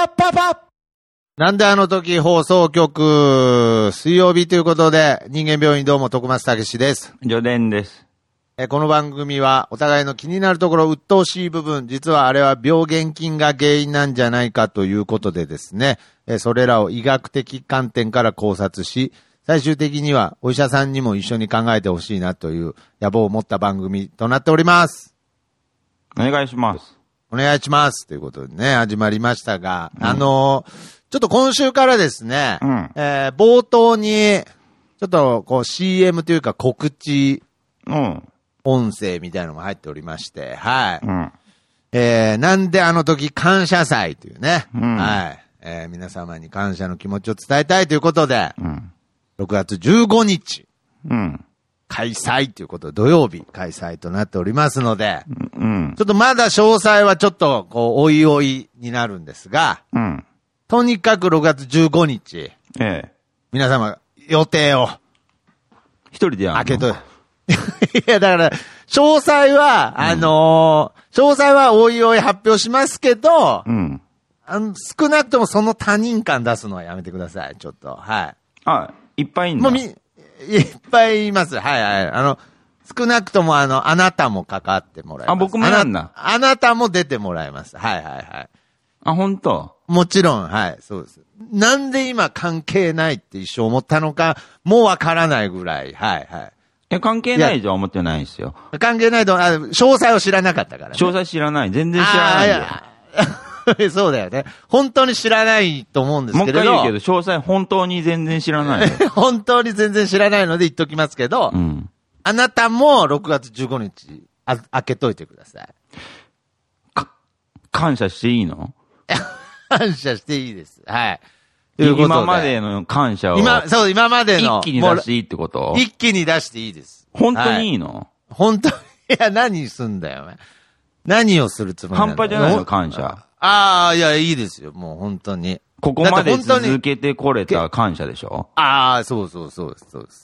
パッパッパッなんであの時放送局、水曜日ということで、人間病院どうも徳松たけしです。 ジョデンです。 この番組はお互いの気になるところ、鬱陶しい部分、実はあれは病原菌が原因なんじゃないかということでですね、それらを医学的観点から考察し、最終的にはお医者さんにも一緒に考えてほしいなという野望を持った番組となっております。 お願いします。 お願いします。ということでね、始まりましたが、ちょっと今週からですね、冒頭に、ちょっとこう CM というか告知、音声みたいなのが入っておりまして、はい。なんであの時感謝祭というね、はい。皆様に感謝の気持ちを伝えたいということで、6月15日、開催ということで、土曜日開催となっておりますので、ちょっとまだ詳細はちょっと、こう、おいおいになるんですが、とにかく6月15日、皆様、予定を、 一人でやるの？ 開けと、いや、だから、詳細は、詳細はおいおい発表しますけど、少なくともその他人感出すのはやめてください、ちょっと。はい。 いっぱいいんだ。 もういっぱいいます。はいはい。少なくともあなたも関わってもらいます。 僕もやんな。 あなたも出てもらいます。はいはいはい。 本当？ もちろん、はい、そうです。なんで今関係ないって一生思ったのか、もうわからないぐらい、はいはい。 いや、関係ないじゃ思ってないんですよ。 関係ないと、詳細を知らなかったからね。 詳細知らない。全然知らないよ。 そうだよね。本当に知らないと思うんですけど。 もう一回言うけど、詳細本当に全然知らないよ。 本当に全然知らないので言っときますけど、あなたも6月15日、開けといてください。 感謝していいの？ 感謝していいです。はい。ということで今までの感謝を。 今までの。 一気に出していいってこと？ 一気に出していいです。 本当にいいの？はい、 本当に、いや、何すんだよ、お前。何をするつもりなんだよ。 半端じゃないの、感謝。 いや、いいですよ、もう本当に。 ここまで続けてこれた感謝でしょ？ そうです。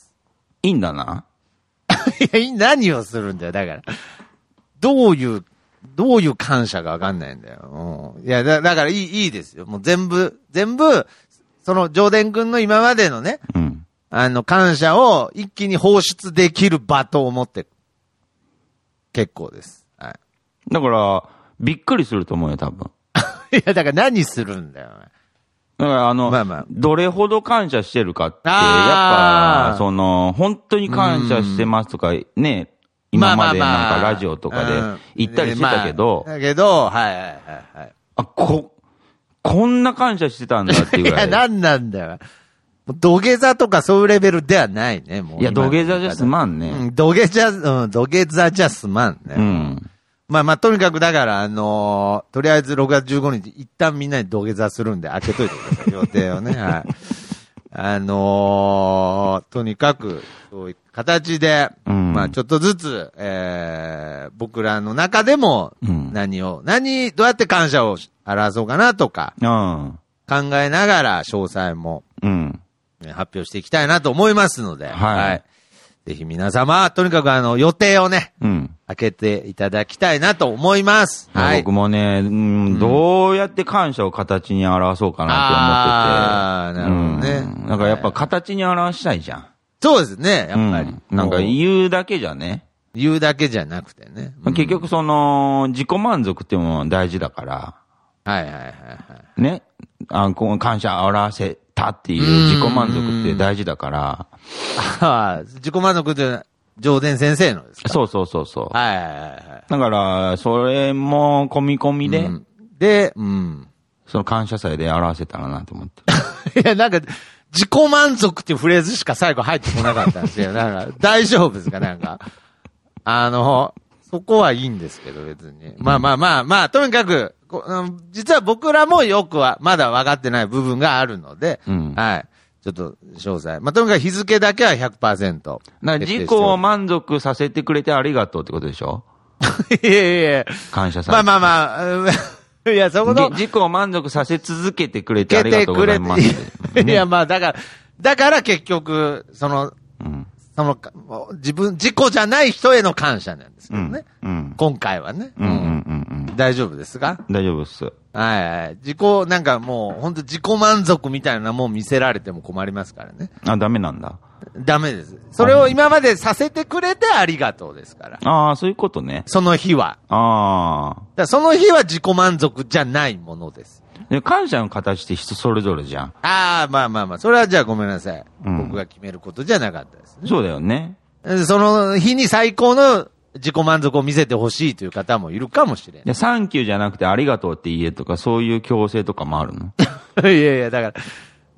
いいんだな。 いや、何をするんだよ、だから。どういう感謝がわかんないんだよ。いや、だからいいですよ。もう全部、その、ジョーデン君の今までのね、感謝を一気に放出できる場と思って、結構です。はい。 だから、びっくりすると思うよ、多分。 いや、だから何するんだよ。 だからどれほど感謝してるかって、やっぱ、本当に感謝してますとか、ね、今までなんかラジオとかで言ったりしてたけど、 はい。 こんな感謝してたんだっていうぐらい。 いや、なんなんだよ。土下座とかそういうレベルではないね、もう。 いや、土下座じゃすまんね。 土下座じゃすまんね。とにかくだから、とりあえず6月15日、一旦みんなに土下座するんで開けといてください、予定をね。はい。とにかく、そういう形で、ちょっとずつ、僕らの中でも、どうやって感謝を表そうかなとか、考えながら詳細も、発表していきたいなと思いますので、はい。ぜひ皆様、とにかく予定をね、開けていただきたいなと思います。 はい。僕もね、どうやって感謝を形に表そうかなって思ってて。 なるほどね。 なんかやっぱ形に表したいじゃん。 そうですね、やっぱり。 なんか言うだけじゃね。 言うだけじゃなくてね。 結局自己満足っていうのも大事だから。 はい。 ね。感謝を表せたっていう自己満足って大事だから。 自己満足ってジョーデン先生のですか？ そう。 はい。 だから、それも込み込みで、 で、 その感謝祭で表せたらなと思って。 いや、なんか、自己満足っていうフレーズしか最後入ってこなかったんですよ。なんか、大丈夫ですか？なんか。そこはいいんですけど、別に。とにかく、 実は僕らもよくは、まだ分かってない部分があるので、はい。ちょっと、詳細。まあ、とにかく日付だけは 100%。 自己を満足させてくれてありがとうってことでしょいやいや感謝されて。 まあ、いや、そこの。 自己を満足させ続けてくれてありがとうございます。 いや、まあ、だから結局、自己じゃない人への感謝なんですけどね。今回はね。大丈夫ですか？ 大丈夫です。 はい。なんかもう、本当自己満足みたいなもん見せられても困りますからね。 ダメなんだ。 ダメです。それを今までさせてくれてありがとうですから。 ああ、そういうことね。 その日は。その日は自己満足じゃないものです。 で感謝の形って人それぞれじゃん。 まあ。それはじゃあごめんなさい。僕が決めることじゃなかったですね。 そうだよね。 その日に最高の自己満足を見せてほしいという方もいるかもしれない。 サンキューじゃなくてありがとうって言えとか、そういう強制とかもあるのいや、だから、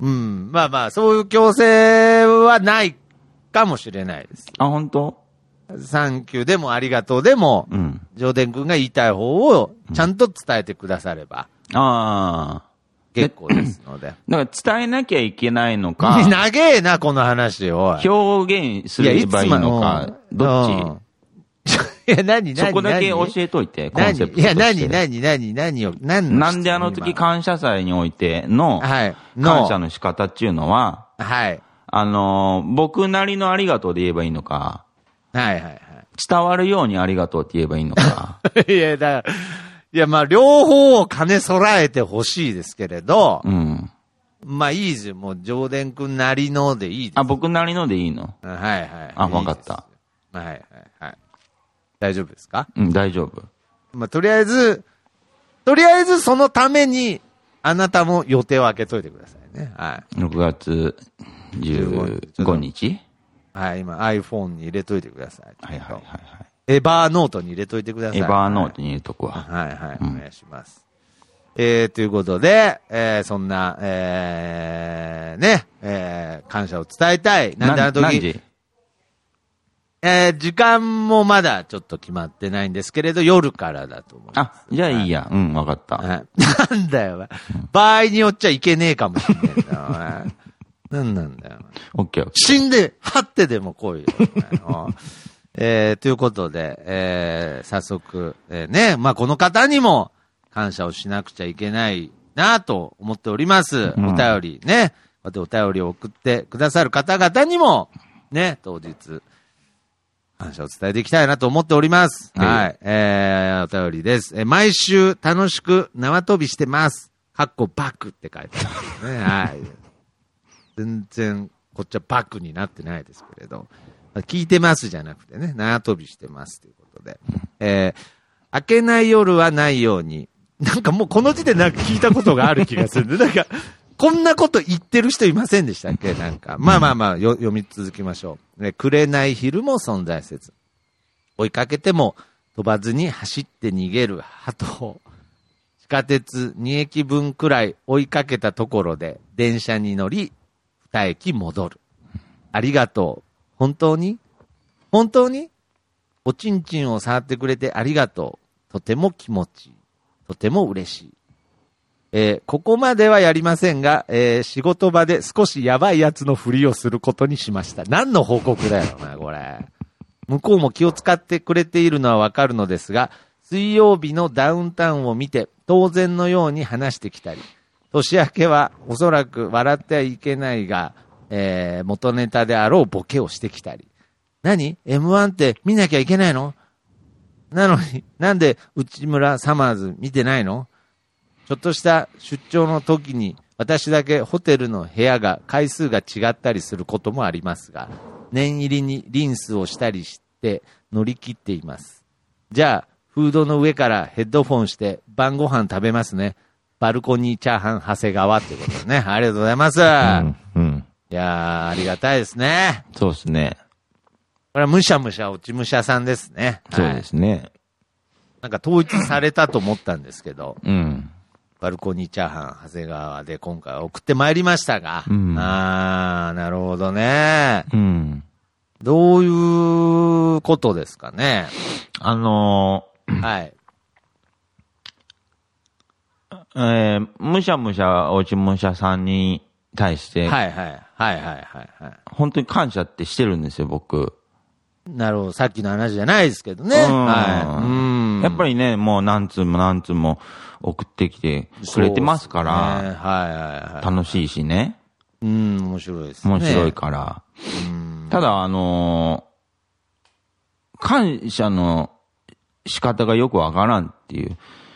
まあ、そういう強制はないかもしれないです。 本当？ サンキューでもありがとうでも、ジョーデン君が言いたい方をちゃんと伝えてくだされば。結構ですので。 だから伝えなきゃいけないのか。 長えな、この話を。 表現すればいいのか。どっち？ いや、何そこだけ教えといて、コンセプトとして。 いや、何を、 なんであの時感謝祭においての、感謝の仕方っていうのは、僕なりのありがとうで言えばいいのか、伝わるようにありがとうって言えばいいのか。 いや、まあ、両方を兼ね備えてほしいですけれど、まあ、いいですよ。もう、ジョーデン君なりのでいいです。 僕なりのでいいの？わかった。 はい。大丈夫ですか？ 大丈夫。 まあ、とりあえずそのために、あなたも予定を空けといてくださいね。 6月15日？ 今 iPhone に入れといてください。エバーノートに入れといてください。 エバーノートに入れとくわ。 お願いします。ということで、そんな、感謝を伝えたい。なんであの時。 何時？ 時間もまだちょっと決まってないんですけれど、夜からだと思います。 じゃあいいや。わかった。 なんだよ、場合によっちゃいけねえかもしれないんだよ。なんなんだよ。 オッケー。 死んで、はってでも来いよ。ということで、早速、まあ、この方にも感謝をしなくちゃいけないなと思っております。お便りね。お便りを送ってくださる方々にも、当日、感謝を伝えていきたいなと思っております。お便りです。毎週楽しく縄跳びしてます。バックって書いてあるんですね。全然、こっちはバックになってないですけれど。聞いてますじゃなくてね、縄跳びしてますということで。明けない夜はないように。なんかもうこの時点でなんか聞いたことがある気がするんで、なんか、こんなこと言ってる人いませんでしたっけ？なんか。まあ、読み続きましょう。くれない昼も存在せず。追いかけても飛ばずに走って逃げる鳩を。地下鉄2駅分くらい追いかけたところで電車に乗り、2駅戻る。ありがとう。本当におちんちんを触ってくれてありがとう。とても気持ちいい。とても嬉しい。ここまではやりませんが、仕事場で少しやばいやつのふりをすることにしました。何の報告だよな、これ。向こうも気を使ってくれているのはわかるのですが、水曜日のダウンタウンを見て当然のように話してきたり、年明けはおそらく笑ってはいけないが、元ネタであろうボケをしてきたり。何？ M1 って見なきゃいけないの？なのに、なんで内村サマーズ見てないの？ちょっとした出張の時に私だけホテルの部屋が回数が違ったりすることもありますが、念入りにリンスをしたりして乗り切っています。じゃあ、フードの上からヘッドフォンして晩ご飯食べますね。バルコニーチャーハン長谷川ってことでね。ありがとうございます。いやー、ありがたいですね。 そうですね。 これはむしゃむしゃ落ちむしゃさんですね。 そうですね。 なんか統一されたと思ったんですけど。バルコニーチャーハン長谷川で今回送ってまいりましたが。なるほどね。どういうことですかね。 はい。 むしゃむしゃ落ち武者さんに対して、 はいはい。はいはいはい。 本当に感謝ってしてるんですよ、僕。 なるほど。さっきの話じゃないですけどね。はい。 やっぱりね、もう何通も送ってきてくれてますから、 はいはいはい。 楽しいしね。 面白いですね。 面白いから。ただ、感謝の仕方がよくわからんっていう。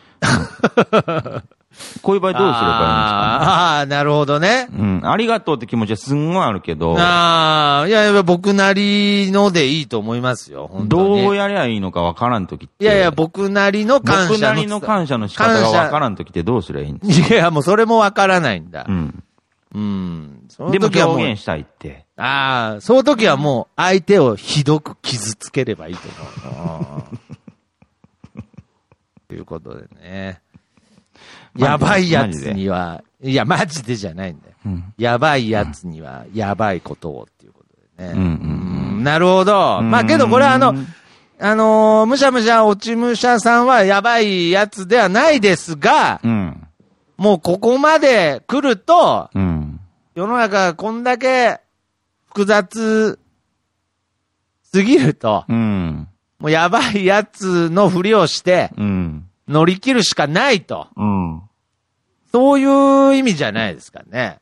こういう場合どうすればいいんですかね。 ああ、なるほどね。 ありがとうって気持ちはすんごいあるけど。 いや、僕なりのでいいと思いますよ。本当にどうやりゃいいのかわからんときって。 いや、僕なりの感謝の。 僕なりの感謝の仕方がわからんときってどうすればいいんですか。 いや、もうそれもわからないんだ。 でも表現したいって。 その時はもう相手をひどく傷つければいいと思う。ということでね。やばいやつには、いや、マジでじゃないんだよ。やばいやつには、やばいことをっていうことでね。なるほど。まあけどこれはむしゃむしゃ落ち武者さんはやばいやつではないですが、もうここまで来ると、世の中がこんだけ複雑すぎると、もうやばいやつのふりをして、乗り切るしかないと。そういう意味じゃないですかね。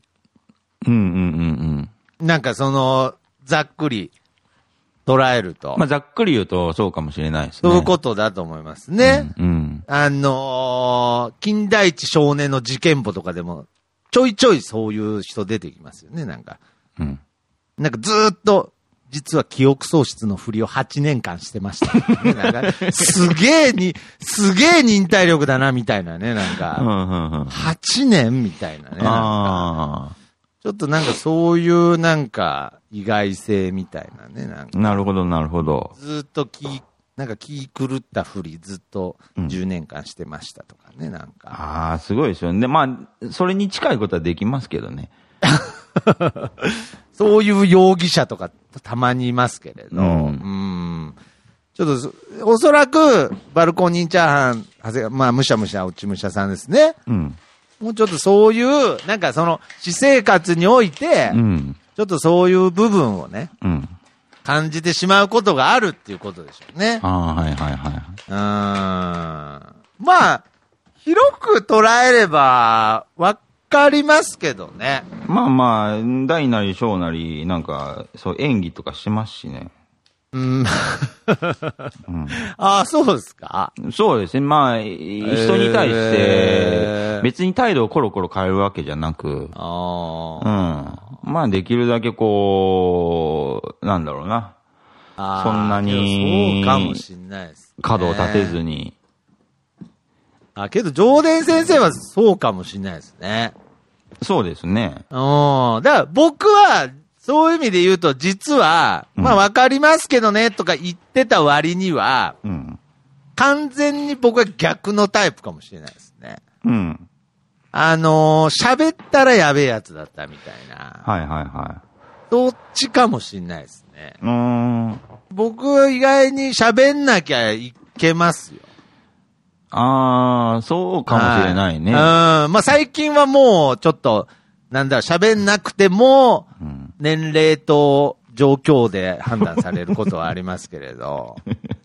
なんかざっくり捉えると。 まあ、ざっくり言うとそうかもしれないですね。 そういうことだと思いますね。金田一少年の事件簿とかでも、ちょいちょいそういう人出てきますよね、なんか。なんかずーっと、実は記憶喪失のふりを8年間してました、ね。なんかすげえ忍耐力だな、みたいなね、なんか。8年みたいなね。ちょっとなんかそういうなんか意外性みたいなね、なんか。 なるほど、なるほど。 ずっとなんか気狂ったふりずっと10年間してましたとかね、なんか。 すごいですよね。まあ、それに近いことはできますけどね。 そういう容疑者とかたまにいますけれど、ちょっと、おそらく、バルコニーチャーハン、まあ、むしゃむしゃ、落ちむしゃさんですね。もうちょっとそういう、なんか私生活において、ちょっとそういう部分をね、感じてしまうことがあるっていうことでしょうね。まあ、広く捉えれば、わかりますけどね。 まあまあ、大なり小なり、なんか、そう演技とかしますしね。 そうですか。 そうですね。まあ、人に対して、別に態度をコロコロ変えるわけじゃなく、まあ、できるだけこう、なんだろうな。そんなに、 そうかもしんないです、ね。 角を立てずに。 けど、上田先生はそうかもしんないですね。 そうですね。 だから僕は、そういう意味で言うと、実は、まあわかりますけどね、とか言ってた割には、完全に僕は逆のタイプかもしれないですね。喋ったらやべえやつだったみたいな。どっちかもしれないですね。僕は意外に喋んなきゃいけますよ。 そうかもしれないね。 まあ最近はもうちょっと、喋んなくても、年齢と状況で判断されることはありますけれど。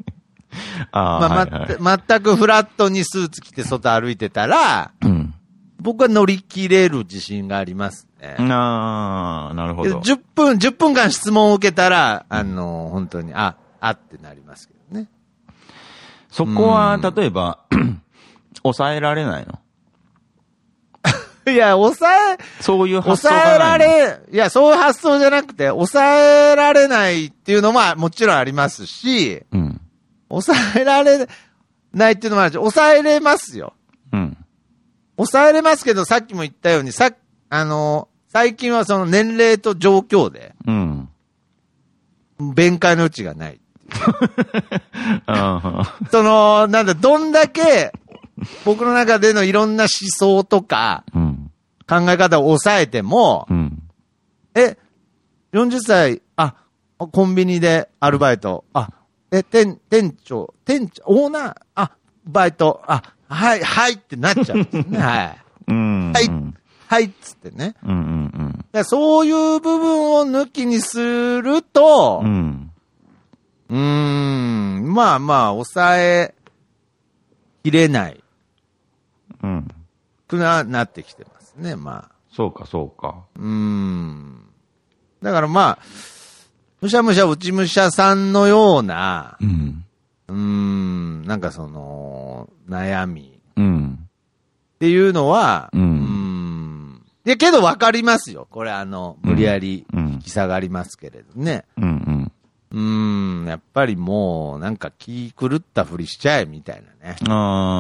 全くフラットにスーツ着て外歩いてたら、僕は乗り切れる自信がありますね。 なるほど。 10分間質問を受けたら、本当に、ってなりますけどね。 そこは、例えば、抑えられないの？ いや、 そういう発想がないいや、そういう発想じゃなくて、抑えられないっていうのももちろんありますし、抑えられないっていうのもあるし、抑えれますよ。抑えれますけど、さっきも言ったように、最近はその年齢と状況で、弁解の余地がない。どんだけ、僕の中でのいろんな思想とか、考え方を抑えても、40歳、コンビニでアルバイト、店長、オーナー、 バイト、はいってなっちゃうんですね。はい。はいっつってね。そういう部分を抜きにすると、まあまあ、抑えきれない。なってきてますね、まあ。 そうか。 だからまあ、むしゃむしゃ内武者さんのような、なんかその、悩み。っていうのは、いやけど分かりますよ。これ無理やり引き下がりますけれどね。やっぱりもう、なんか気狂ったふりしちゃえ、みたいなね。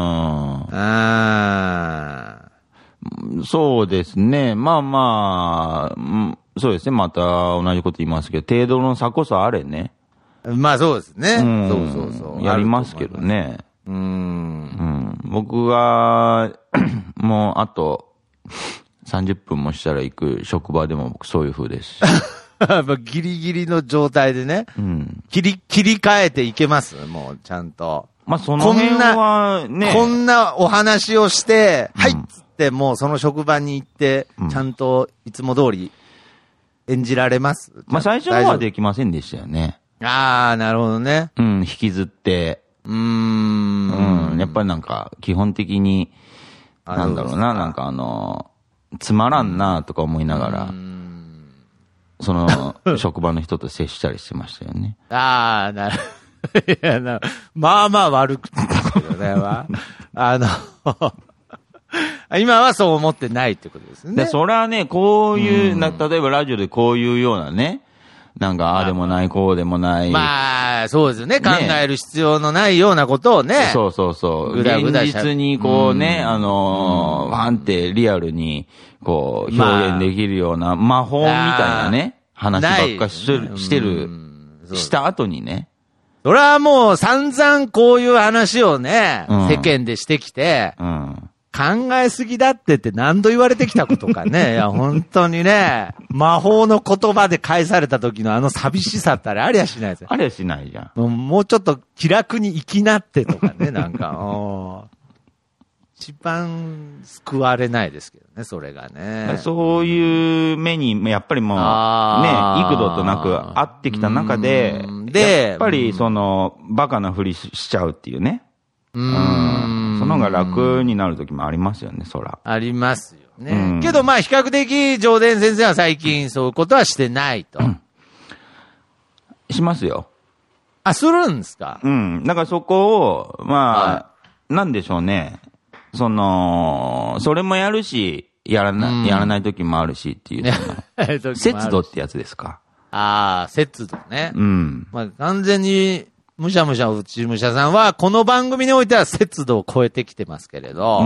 そうですね。まあまあ、そうですね。また同じこと言いますけど、程度の差こそあれね。 まあそうですね。そう。 やりますけどね。僕が、もうあと30分もしたら行く職場でも僕そういう風です。 ギリギリの状態でね。切り替えていけますもう、ちゃんと。 まあその辺はね。 こんなお話をして、はいっつってもうその職場に行って、ちゃんといつも通り演じられます？ まあ最初のはできませんでしたよね。 なるほどね。 引きずって。やっぱりなんか、基本的に、なんだろうな、なんかつまらんなとか思いながら、その、職場の人と接したりしてましたよね。 なるほど。まあまあ悪くてですけどね、今はそう思ってないってことですね。 それはね、こういう、例えばラジオでこういうようなね、なんか、ああでもない、こうでもない。 まあ、そうですよね。考える必要のないようなことをね。 そう。現実にこうね、ファンってリアルに、こう、表現できるような魔法みたいなね、話ばっかした後にね。 それはもう散々こういう話をね、世間でしてきて、考えすぎだって何度言われてきたことかね。いや、本当にね、魔法の言葉で返された時の寂しさってありゃしないですよ。 ありゃしないじゃん。もうちょっと気楽に生きなってとかね、なんか、一番救われないですけどね、それがね。 そういう目に、やっぱりもう、ね、幾度となく会ってきた中で、やっぱりその、バカなふりしちゃうっていうね。その方が楽になる時もありますよね、そら。 ありますよね。けどまあ比較的、上田先生は最近そういうことはしてないと。 しますよ。 するんですか？ だからそこを、まあ、なんでしょうね。それもやるし、やらない時もあるしっていう。節度ってやつですか。 節度ね。まあ完全に、むしゃむしゃ内武者さんは、この番組においては節度を超えてきてますけれど。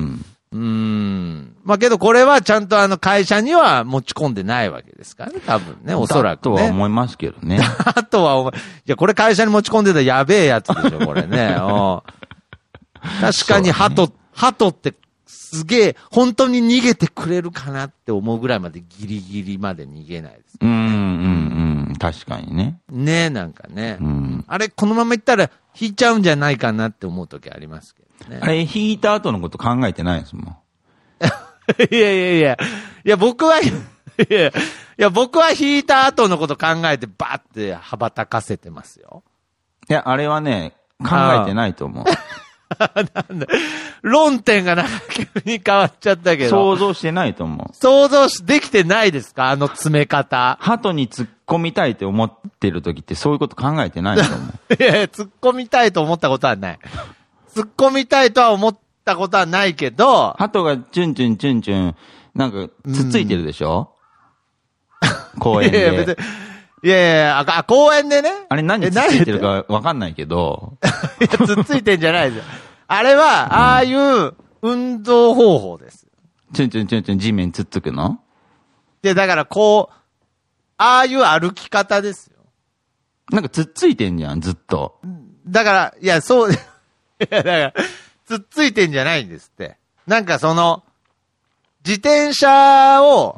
まあけどこれはちゃんと会社には持ち込んでないわけですからね、多分ね、おそらくね。 とは思いますけどね。 あとは、いや、これ会社に持ち込んでたらやべえやつでしょ、これね。確かに鳩ってすげえ、本当に逃げてくれるかなって思うぐらいまでギリギリまで逃げないです、ね。 確かにね。 ね、なんかね。あれ、このまま行ったら引いちゃうんじゃないかなって思う時ありますけどね。 あれ、引いた後のこと考えてないですもん。 いや、僕は、僕は引いた後のこと考えてバーって羽ばたかせてますよ。 いや、あれはね、考えてないと思う。 なんだ論点がなんか急に変わっちゃったけど。 想像してないと思う。 想像できてないですか？詰め方。 鳩に突っ込みたいって思ってる時ってそういうこと考えてないと思う。 いや、突っ込みたいと思ったことはない。突っ込みたいとは思ったことはないけど。 鳩がチュンチュン、なんか、つっついてるでしょ？公園で。 いや、公園でね。 あれ何つっついてるかわかんないけど。 いや、つっついてんじゃないですよ。あれは、ああいう運動方法です。 チュン地面つっつくの？ で、だからああいう歩き方ですよ。 なんかつっついてんじゃん、ずっと。 だから、いや、そう、いや、だから、つっついてんじゃないんですって。なんか自転車を、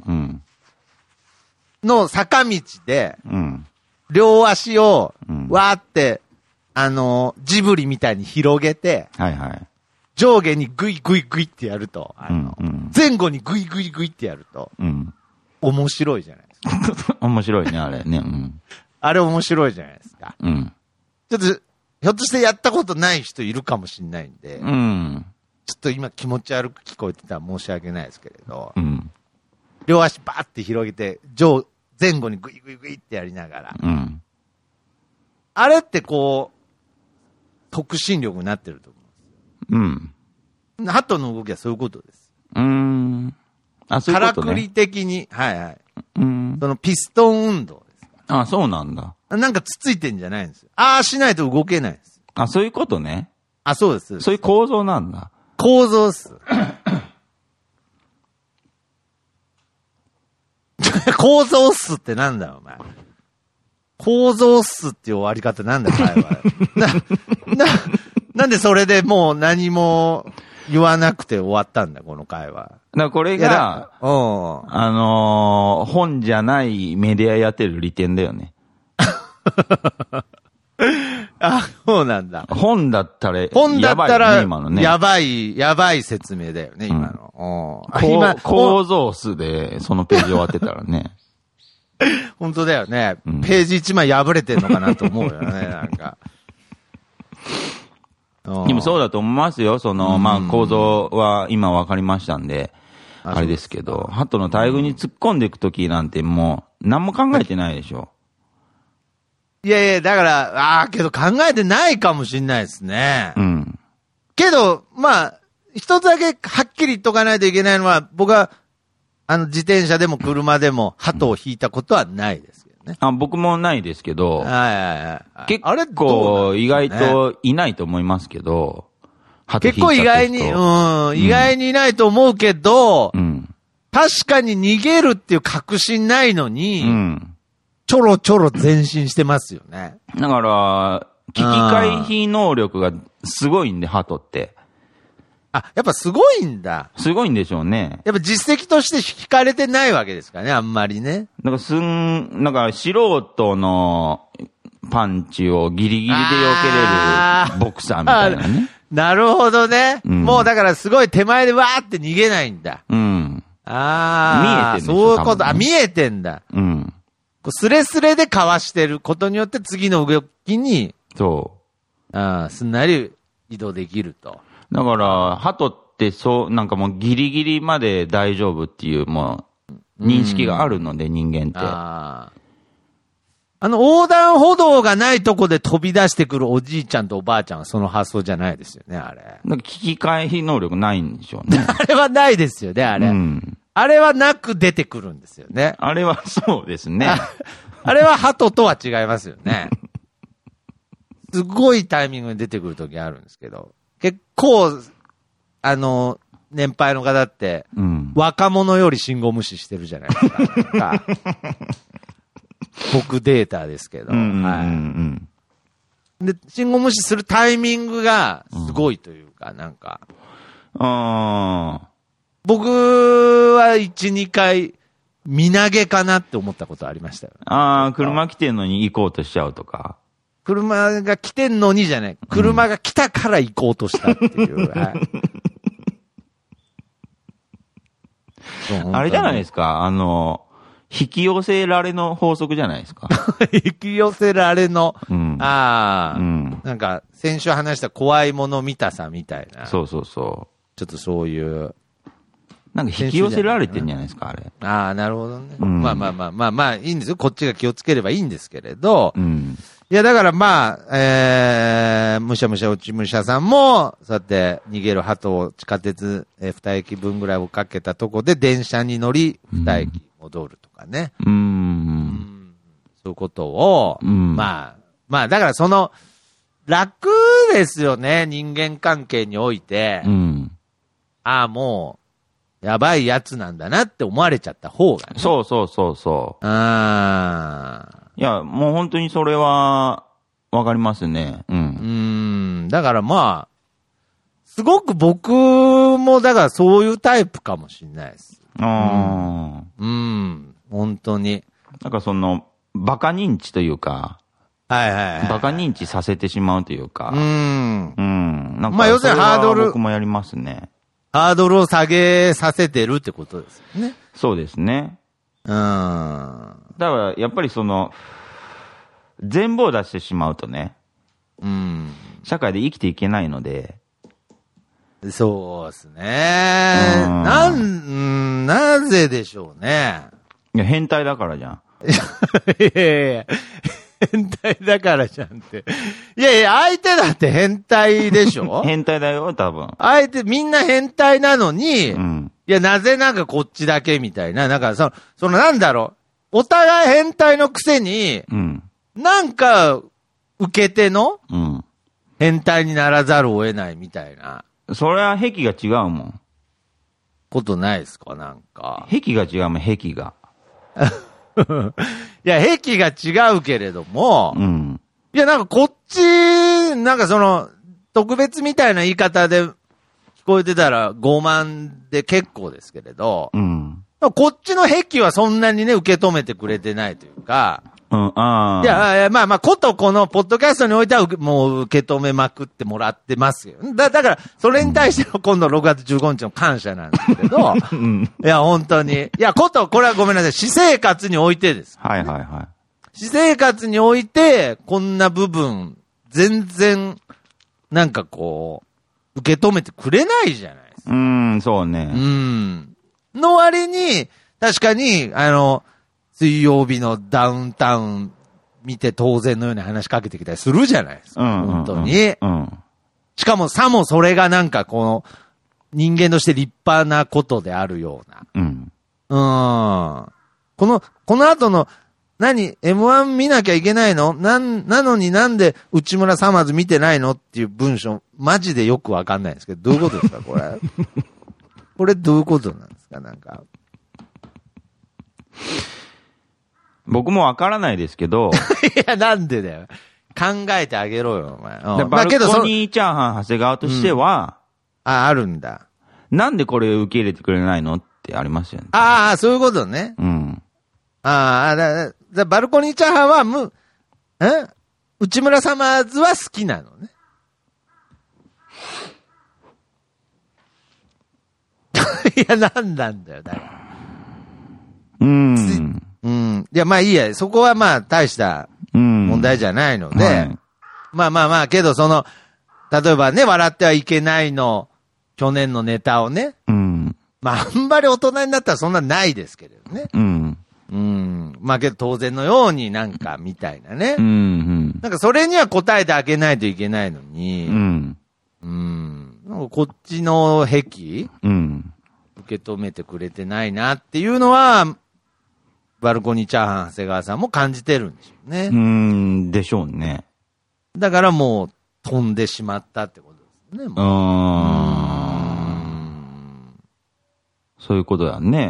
の坂道で、両足を、わーって、 ジブリみたいに広げて、 はいはい。 上下にグイグイグイってやると、前後にグイグイグイってやると、面白いじゃないですか。 面白いね、あれね。 あれ面白いじゃないですか。ちょっと、ひょっとしてやったことない人いるかもしれないんで、ちょっと今気持ち悪く聞こえてたら申し訳ないですけれど、両足バーって広げて、前後にグイグイグイってやりながら、あれってこう、特進力になってると思うんです。鳩の動きはそういうことです。 そういうことね。 からくり的に、はいはい。そのピストン運動です。 そうなんだ。 なんかつついてんじゃないんですよ。しないと動けないんです。 そういうことね。 そうです。 そういう構造なんだ。 構造っす。構造っすってなんだよ、お前。構造っすっていう終わり方なんだよ、会話。なんでそれでもう何も言わなくて終わったんだ、この会話。 これが、本じゃないメディアやってる利点だよね。 そうなんだ。 本だったら、 やばい説明だよね、今の。 構造数でそのページ終わってたらね。 本当だよね。ページ1枚破れてんのかなと思うよね、なんか。 でもそうだと思いますよ。構造は今分かりましたんで、あれですけど、鳩の大群に突っ込んでいくときなんてもう何も考えてないでしょ。 いやいや、だから、けど考えてないかもしんないですね。けど、一つだけはっきり言っとかないといけないのは、僕は、自転車でも車でも鳩を引いたことはないですけどね。 僕もないですけど、結構意外といないと思いますけど、 結構意外にいないと思うけど、確かに逃げるっていう確信ないのに、ちょろちょろ前進してますよね。 だから、危機回避能力がすごいんで、鳩って。 やっぱすごいんだ。 すごいんでしょうね。 やっぱ実績として引かれてないわけですかね、あんまりね。 なんか素人のパンチをギリギリで避けれるボクサーみたいなね。 なるほどね。もうだからすごい手前でわーって逃げないんだ。 見えてんでしょ。 そういうこと。見えてんだ。スレスレでかわしてることによって次の動きに、すんなり移動できると。 だから、鳩ってなんかもうギリギリまで大丈夫っていうもう認識があるので、人間って。 横断歩道がないとこで飛び出してくるおじいちゃんとおばあちゃんはその発想じゃないですよね、あれ。 なんか危機回避能力ないんでしょうね。 あれはないですよね、あれ。あれはなく出てくるんですよね。 あれはそうですね。 あれは鳩とは違いますよね。すごいタイミングに出てくるときあるんですけど。結構、年配の方って、若者より信号無視してるじゃないですか。僕データですけど。で、信号無視するタイミングがすごいというか、なんか。僕は1、2回、身投げかなって思ったことありましたよ、ね。 車来てんのに行こうとしちゃうとか。 車が来てんのにじゃない。車が来たから行こうとしたっていう。 あれじゃないですか。引き寄せられの法則じゃないですか。 引き寄せられの。なんか、先週話した怖いもの見たさみたいな。 そう。ちょっとそういう。 なんか引き寄せられてんじゃないですか、あれ。 なるほどね。まあ、いいんですよ。こっちが気をつければいいんですけれど。いや、だからむしゃむしゃ落ち武者さんも、そうやって逃げる鳩を地下鉄、2駅分ぐらいをかけたとこで電車に乗り、2駅戻るとかね。そういうことを、だから楽ですよね、人間関係において。もう、やばいやつなんだなって思われちゃった方がね。 そう。いや、もう本当にそれは、わかりますね。 だからすごく僕も、だからそういうタイプかもしれないです。本当に。 なんかバカ認知というか、 はいはいはい。 バカ認知させてしまうというか。なんか、 まあ要するにハードル。 僕もやりますね。 ハードルを下げさせてるってことですよね。 そうですね。だから、やっぱり全部を出してしまうとね。社会で生きていけないので。 そうですね。なぜでしょうね。 いや、変態だからじゃん。 いやいや、変態だからじゃんって。いやいや、相手だって変態でしょ変態だよ、多分。 相手みんな変態なのに、いや、なぜなんかこっちだけみたいな。なんかそのなんだろう。お互い変態のくせに、なんか、受け手の、変態にならざるを得ないみたいな。 それは癖が違うもん。 ことないですかなんか。 癖が違うもん、癖が。 いや、癖が違うけれども、いや、なんかこっち、なんか特別みたいな言い方で聞こえてたら傲慢で結構ですけれど、こっちの癖はそんなにね、受け止めてくれてないというか、いや、まあ、ことこのポッドキャストにおいてはもう受け止めまくってもらってますよ。だから、それに対しての今度6月15日の感謝なんですけど、いや、本当に。いや、これはごめんなさい。私生活においてです、ね。 はいはいはい。 私生活において、こんな部分、全然、なんかこう、受け止めてくれないじゃないですか。 そうね。 の割に、確かに、水曜日のダウンタウン見て当然のように話しかけてきたりするじゃないですか。本当に。しかもさもそれがなんかこの人間として立派なことであるような。この後のM1 見なきゃいけないのなのになんで内村サマーズ見てないのっていう文章、マジでよくわかんないんですけど、どういうことですかこれ。これどういうことなんですかなんか。 僕もわからないですけど。 いや、なんでだよ。考えてあげろよ、お前。 バルコニーチャーハン長谷川としては、 あるんだ。 なんでこれを受け入れてくれないのってありますよね。 そういうことね。バルコニーチャーハンは内村サマーズは好きなのね。いや、なんなんだよ、だから。いや、まあいいや。そこはまあ大した問題じゃないので、まあ、けど例えばね、笑ってはいけないの、去年のネタをね、まああんまり大人になったらそんなないですけれどね。まあけど当然のようになんかみたいなね。なんかそれには答えてあげないといけないのに、なんかこっちの癖、受け止めてくれてないなっていうのは、バルコニーチャーハン長谷川さんも感じてるんでしょうね。 でしょうね。だからもう飛んでしまったってことですね。 そういうことだね。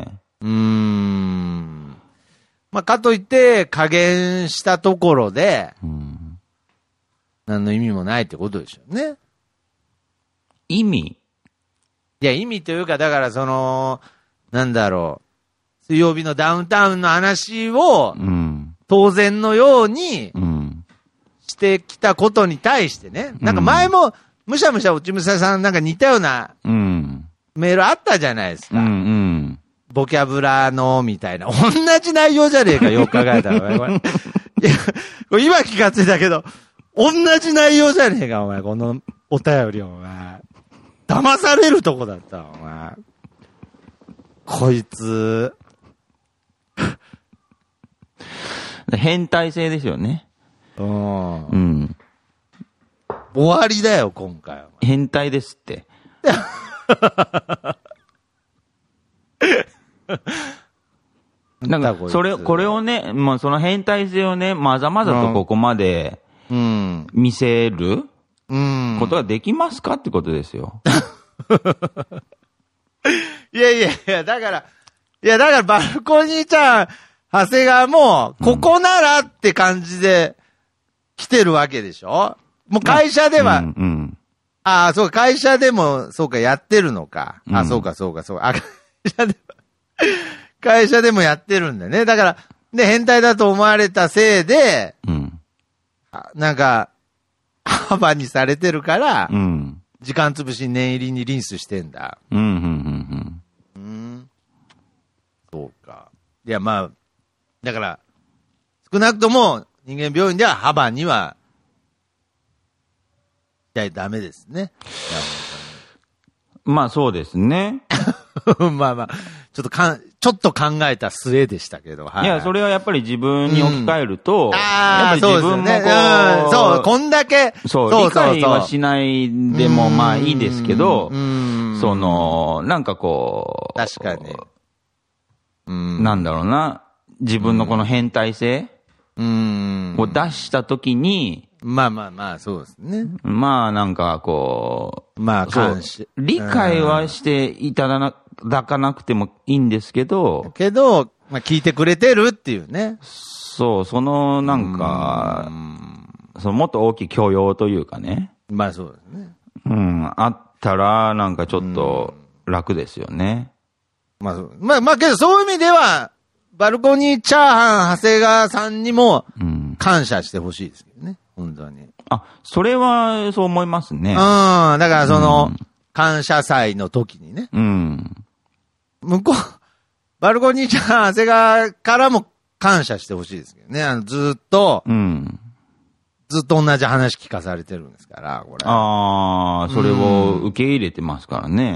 まあ、かといって加減したところで、何の意味もないってことでしょうね。 意味？ いや、意味というか、だからなんだろう。水曜日のダウンタウンの話を、当然のように、してきたことに対してね、なんか前も、むしゃむしゃ内村さんなんか似たような、メールあったじゃないですか。ボキャブラの、みたいな。同じ内容じゃねえか、よく考えたら。いや、今気がついたけど、同じ内容じゃねえか、お前。このお便り、お前。騙されるとこだった、お前。こいつ。 変態性ですよね。 終わりだよ、今回は。 変態ですって。なんか、これをね、まあ、その変態性をね、まざまざとここまで、見せることができますかってことですよ。 いや、だから、バルコニーちゃん、長谷川も、ここならって感じで来てるわけでしょ？もう会社では、そうか、会社でも、そうか、やってるのか。そうか。会社でもやってるんだね。だから、変態だと思われたせいで、 なんか、幅にされてるから、 うん。 時間潰しに念入りにリンスしてんだ。 うん、うん、うん、うん。 そうか。いや、まあ、だから、少なくとも人間病院では幅には、いや、ダメですね。 まあそうですね。 まあまあ、ちょっと考えた末でしたけど、はい。 いや、それはやっぱり自分に置き換えると、 やっぱり自分もそう、こんだけ、 そう、理解はしないでもまあいいですけど、その、なんかこう、 確かに。 なんだろうな、自分のこの変態性を出したときに、 まあまあまあ、そうですね。 まあなんかこう、 まあ監視。 理解はしていただかなくてもいいんですけど、 まあ聞いてくれてるっていうね。 そう、そのなんか、そのもっと大きい許容というかね。 まあそうですね。 うん、あったらなんかちょっと楽ですよね。 まあけどそういう意味では、バルコニーチャーハン長谷川さんにも感謝してほしいですけどね。本当に。 あ、それはそう思いますね。 だからその、感謝祭の時にね。向こう、バルコニーチャーハン長谷川からも感謝してほしいですけどね。ずっと同じ話聞かされてるんですから、これ。 ああ、それを受け入れてますからね。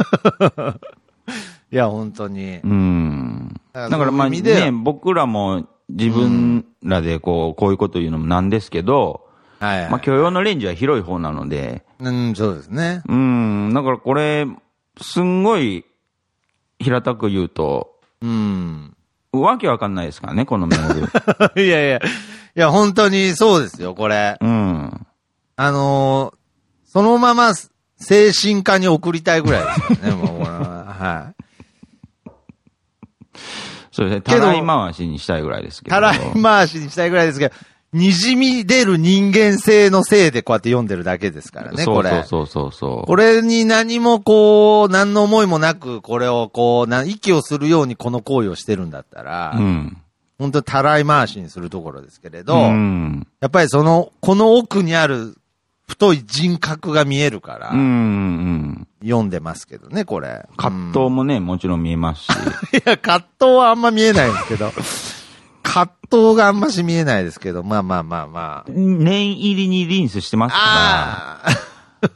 いや、本当に。 だからまあね、僕らも自分らでこういうこと言うのもなんですけど、まあ許容のレンジは広い方なので。 そうですね。 だからこれ、すんごい平たく言うと、わけわかんないですからね、このメール。 いや、本当にそうですよ、これ。そのまま精神科に送りたいぐらいですよね、もう。はい。 そうですね。たらい回しにしたいぐらいですけど。 たらい回しにしたいぐらいですけど、滲み出る人間性のせいでこうやって読んでるだけですからね、これ。 そう。 これに何もこう、何の思いもなく、これをこう、息をするようにこの行為をしてるんだったら、本当にたらい回しにするところですけれど、やっぱりこの奥にある太い人格が見えるから、読んでますけどね、これ。 葛藤もね、もちろん見えますし。 いや、葛藤はあんま見えないですけど、葛藤があんまし見えないですけど、まあ。 念入りにリンスしてますから。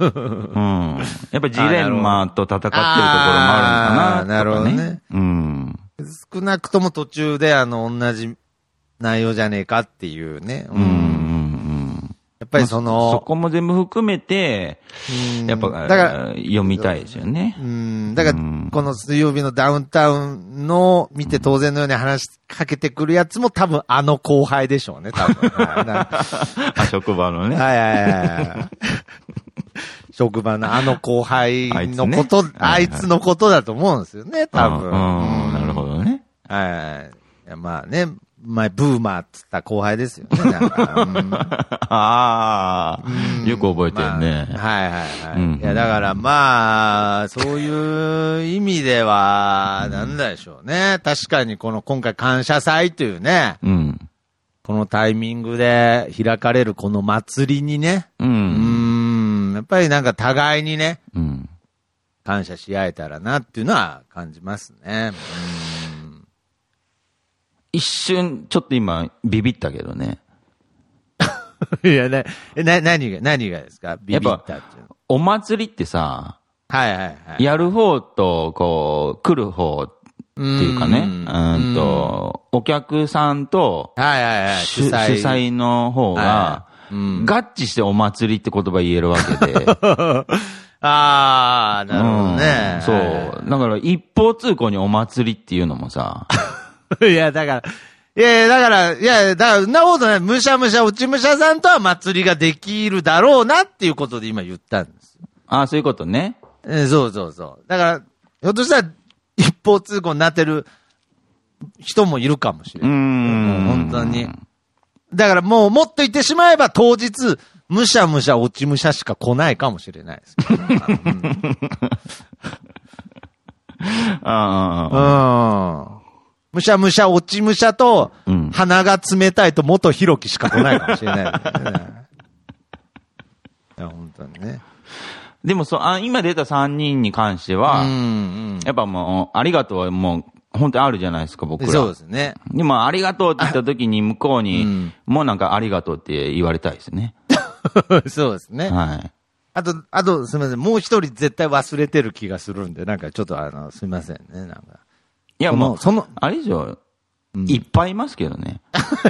やっぱりジレンマと戦ってるところもあるのかな、 なるほどね。少なくとも途中で同じ内容じゃねえかっていうね。やっぱりそこも全部含めて、やっぱ、だから読みたいですよね。 だから、この水曜日のダウンタウンの見て当然のように話しかけてくるやつも多分後輩でしょうね、多分。 職場のね。 職場の後輩のこと、あいつのことだと思うんですよね、多分。 なるほどね。 まあね。前、ブーマーって言った後輩ですよね。 よく覚えてるね。 いや、だからまあ、そういう意味では、なんでしょうね。確かに今回感謝祭というね、このタイミングで開かれるこの祭りにね、やっぱりなんか互いにね、感謝し合えたらなっていうのは感じますね。 一瞬、ちょっと今、ビビったけどね。 いや、何がですかビビったっていうの。 お祭りってさ、 やる方と、こう、来る方っていうかね、お客さんと、主催の方が、合致してお祭りって言葉言えるわけで。 なるほどね。 そう。だから一方通行にお祭りっていうのもさ、 だから、なことない。むしゃむしゃ、落ちむしゃさんとは祭りができるだろうなっていうことで今言ったんですよ。 そういうことね。 そう。だから、ひょっとしたら一方通行になってる人もいるかもしれない。本当に。だからもっと言ってしまえば当日、むしゃむしゃ、落ちむしゃしか来ないかもしれないですけど。むしゃむしゃ、落ちむしゃと、 鼻が冷たいと元ひろきしか来ないかもしれない、ね。いや、本当にね。 でも今出た3人に関しては、やっぱもう、ありがとうはもう、本当にあるじゃないですか、僕ら。 そうですね。 でも、ありがとうって言った時に、向こうに、もうなんかありがとうって言われたいですね。 そうですね。はい。あと、すみません。もう一人絶対忘れてる気がするんで、なんかちょっとすみませんね、なんか。 いや、もう、あれ以上、いっぱいいますけどね。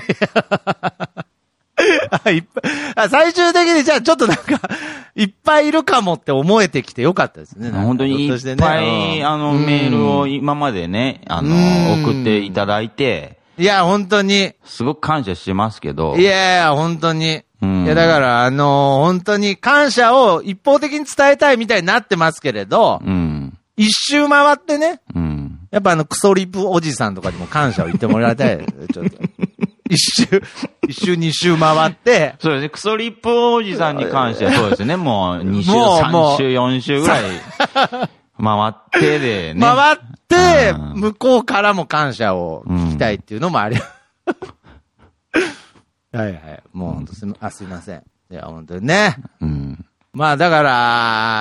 最終的にじゃあちょっとなんか、いっぱいいるかもって思えてきてよかったですね。 本当にいっぱい、メールを今までね、送っていただいて。 いや、本当に。 すごく感謝してますけど。 いや、本当に。いや、だから、本当に感謝を一方的に伝えたいみたいになってますけれど、一周回ってね、やっぱクソリプおじさんとかにも感謝を言ってもらいたい。ちょっと。一周二周回って。 そうですね。クソリップおじさんに関してはそうですね。もう2週、3週、4週ぐらい回ってでね。 回って、向こうからも感謝を聞きたいっていうのもあり。はいはい。もう本当すみません。いや、本当にね。まあだから、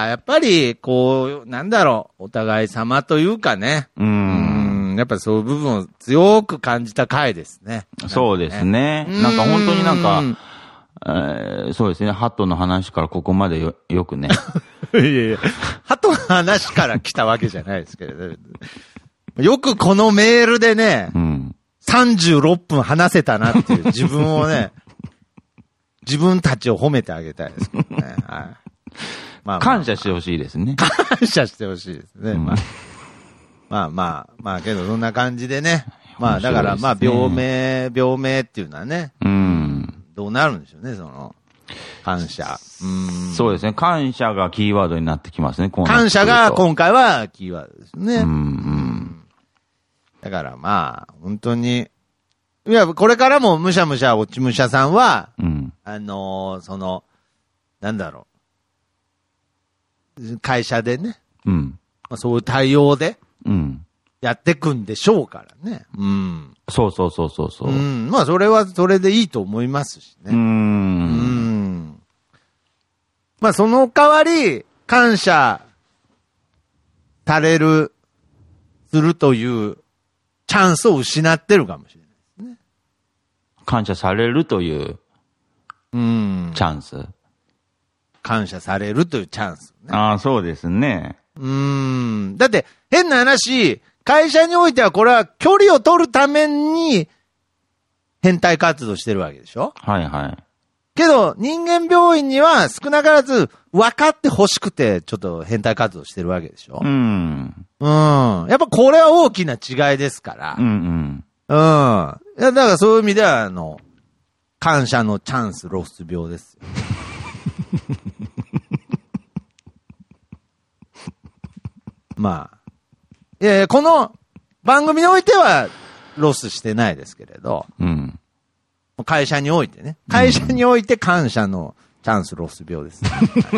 やっぱり、こう、なんだろう、お互い様というかね。やっぱりそういう部分を強く感じた回ですね。 そうですね。なんか本当になんか、そうですね。ハトの話からここまでよくね。 いやいや、ハトの話から来たわけじゃないですけれど。よくこのメールでね、36分話せたなっていう自分をね、自分たちを褒めてあげたいですけどね。はい。 感謝してほしいですね。 感謝してほしいですね。まあ、けどそんな感じでね。まあ、だから、まあ、病名っていうのはね。どうなるんでしょうね、感謝。 そうですね。感謝がキーワードになってきますね、 感謝が今回はキーワードですね。だからまあ、本当に。いや、これからもむしゃむしゃ落ちむしゃさんは、なんだろう。会社でね。そういう対応で。やってくんでしょうからね。 そう。 まあ、それはそれでいいと思いますしね。まあ、その代わり、感謝するというチャンスを失ってるかもしれないですね。 感謝されるという、チャンス。 感謝されるというチャンス、 ね。ああ、そうですね。 だって、変な話、会社においてはこれは距離を取るために変態活動してるわけでしょ？ はいはい。 けど、人間病院には少なからず分かって欲しくてちょっと変態活動してるわけでしょ？やっぱこれは大きな違いですから。いや、だからそういう意味では、感謝のチャンスロス病ですよ。まあ。この番組においてはロスしてないですけれど、会社においてね。会社において感謝のチャンスロス病です、ね。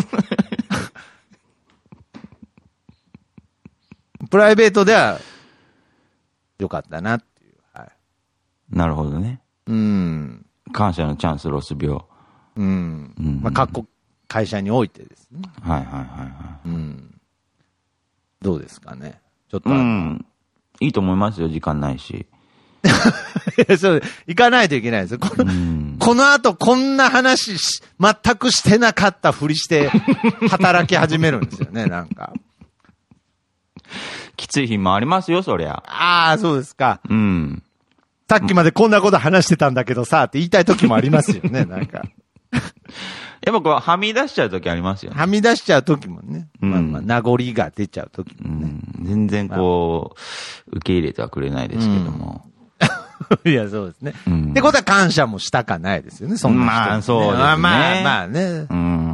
プライベートでは良かったなっていう。はい、 なるほどね。感謝のチャンスロス病。 まあ、会社においてですね。どうですかね。ちょっと。 いいと思いますよ、時間ないし。 そう、行かないといけないですよ。この後こんな話全くしてなかったふりして働き始めるんですよね、なんか。 きつい日もありますよ、そりゃ。 ああ、そうですか。さっきまでこんなこと話してたんだけどさ、って言いたい時もありますよね、なんか。 やっぱこう、はみ出しちゃう時ありますよね。 はみ出しちゃう時もね。名残が出ちゃう時もね。 全然こう、受け入れてはくれないですけども。 いや、そうですね。ってことは感謝もしたかないですよね、そんな人。 まあ、そうですね。 まあね。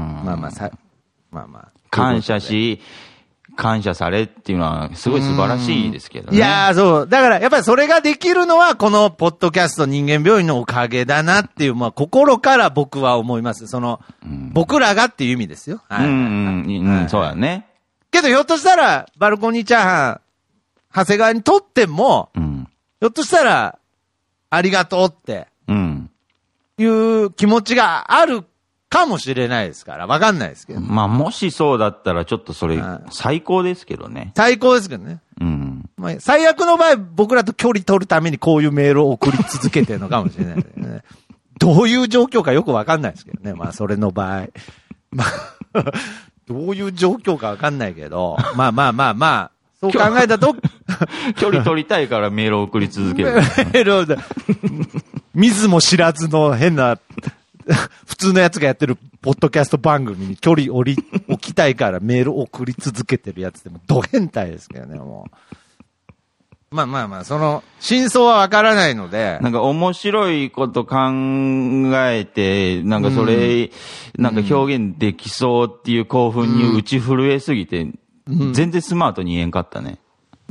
感謝し、感謝されっていうのはすごい素晴らしいですけどね。 いやーそう。だからやっぱりそれができるのはこのポッドキャスト人間病院のおかげだなっていう、まあ心から僕は思います。僕らがっていう意味ですよ。 そうだね。 けどひょっとしたらバルコニーチャーハン、長谷川にとっても、ひょっとしたらありがとうって、いう気持ちがあるかもしれないですから、わかんないですけど。 まあ、もしそうだったら、ちょっとそれ、最高ですけどね。 最高ですけどね。まあ、最悪の場合、僕らと距離取るためにこういうメールを送り続けてるのかもしれないですね。どういう状況かよくわかんないですけどね。まあ、それの場合。まあ、どういう状況かわかんないけど、まあ、そう考えたと、 距離取りたいからメールを送り続ける。メールを、 見ずも知らずの変な、普通のやつがやってるポッドキャスト番組に距離置きたいからメール送り続けてるやつでもド変態ですけどね、もう。まあ、その、真相はわからないので。 なんか面白いこと考えて、なんかそれ、なんか表現できそうっていう興奮に打ち震えすぎて、全然スマートに言えんかったね。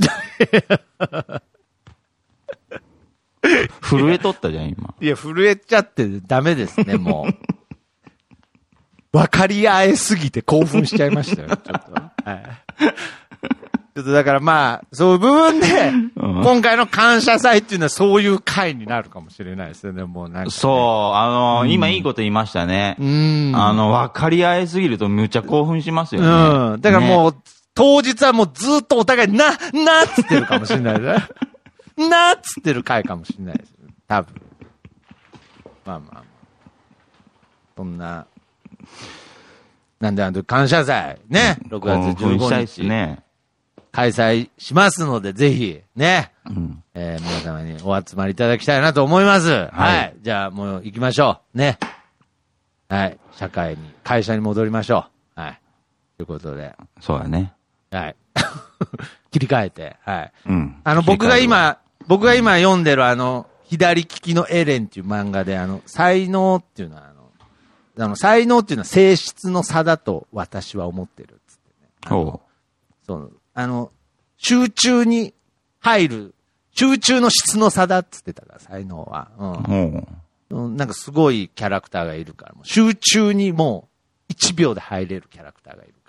震えとったじゃん、今。 いや、震えちゃってダメですね、もう。分かり合えすぎて興奮しちゃいましたよ、ちょっと。はい。ちょっとだからまあ、そういう部分で、今回の感謝祭っていうのはそういう回になるかもしれないですよね、もうなんか、ね。 そう、今いいこと言いましたね。分かり合えすぎるとむっちゃ興奮しますよね。 だからもう、当日はもうずっとお互いなっつってるかもしれないね。なっつってる回かもしれないです。多分。まあ。そんな。なんで感謝祭ね。6月15日。 ね。 開催しますので、ぜひ、ね。皆様にお集まりいただきたいなと思います。はい。じゃあもう行きましょう。ね。はい。会社に戻りましょう。はい。ということで。 そうだね。 はい。切り替えて。はい。僕が今読んでる左利きのエレンっていう漫画で、才能っていうのは才能っていうのは性質の差だと私は思ってるっつってね。そう。集中に入る、集中の質の差だっつってたから、才能は。なんかすごいキャラクターがいるから、集中にもう1秒で入れるキャラクターがいるから。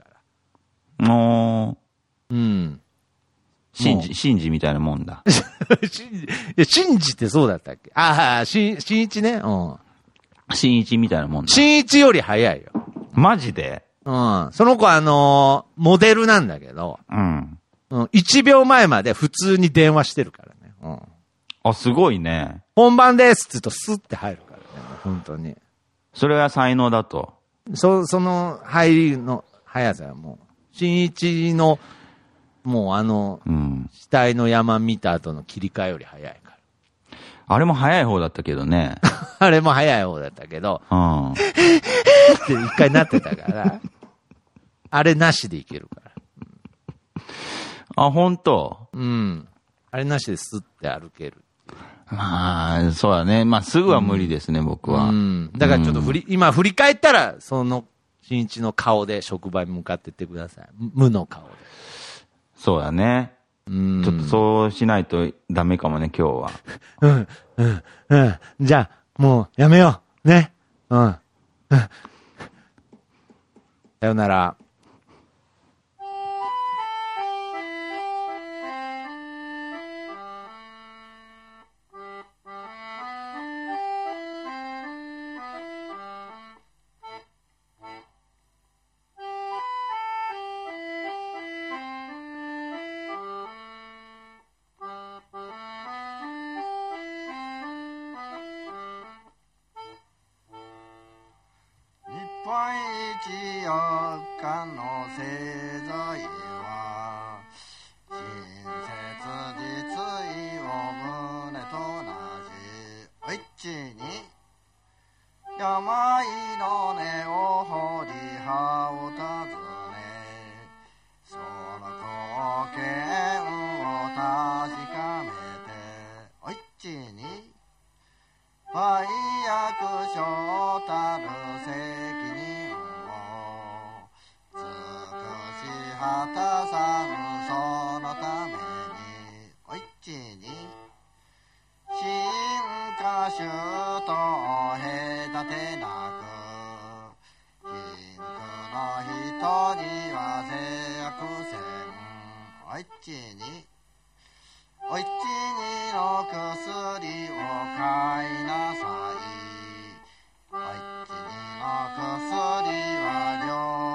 シンジみたいなもんだ。 シンジってそうだったっけ？シンイチね。 シンイチみたいなもんだ。 シンイチより早いよ。 マジで？ その子モデルなんだけど、1秒前まで普通に電話してるからね。 すごいね。 本番ですって言うとスッて入るからね。本当に。 それは才能だと。 その入りの速さはもう、新一の、もう死体の山見た後の切り替えより早いから。 あれも早い方だったけどね。 あれも早い方だったけど、って一回なってたから、あれなしでいけるから。 本当？ あれなしでスッて歩ける。 まあ、そうだね。まあ、すぐは無理ですね、僕は。 だからちょっと今振り返ったら、その、新一の顔で職場に向かってってください。無の顔で。 そうだね。ちょっとそうしないとダメかもね、今日は。 じゃあ、もうやめよう。ね。さよなら。 日本一四日の製材は親切実意を胸と同じお一に病の根を掘り葉を尋ねその貢献を確かめてお一に売約所たる責任を尽くし果たさぬそのためにお一に新歌手と隔てなく貧苦の人には制約せんお一にお一二の薬を買いなさい。お一二の薬は